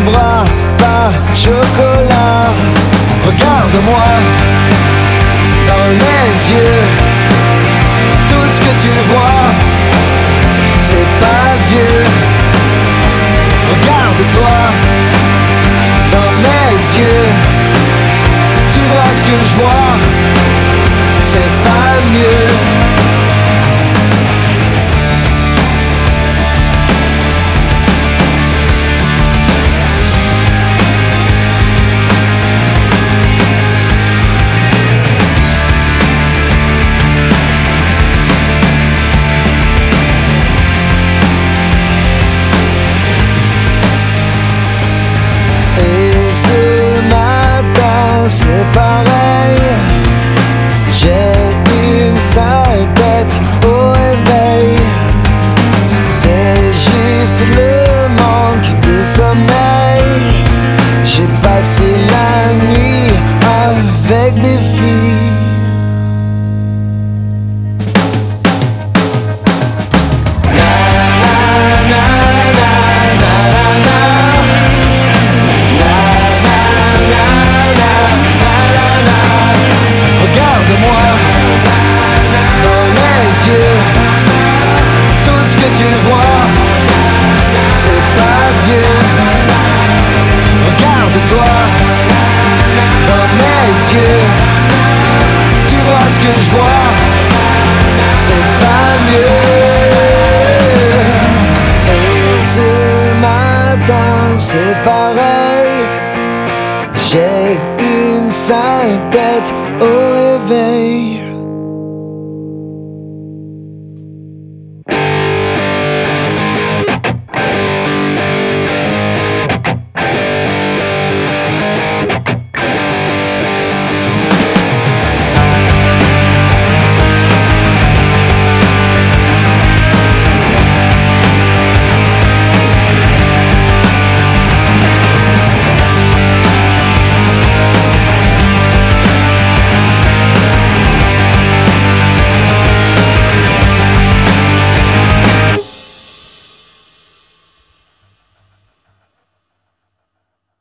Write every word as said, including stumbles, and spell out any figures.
bras par chocolat. Regarde-moi dans les yeux, tout ce que tu vois, c'est pas Dieu. Regarde-toi dans mes yeux, tu vois ce que je vois, c'est pas mieux. C'est pareil, j'ai une sale tête au réveil. C'est juste le manque de sommeil. J'ai passé la nuit avec des filles. Tout ce que tu vois, c'est pas Dieu. Regarde-toi dans mes yeux, tu vois ce que je vois, c'est pas mieux. Et ce matin c'est pareil, j'ai une sale tête au réveil.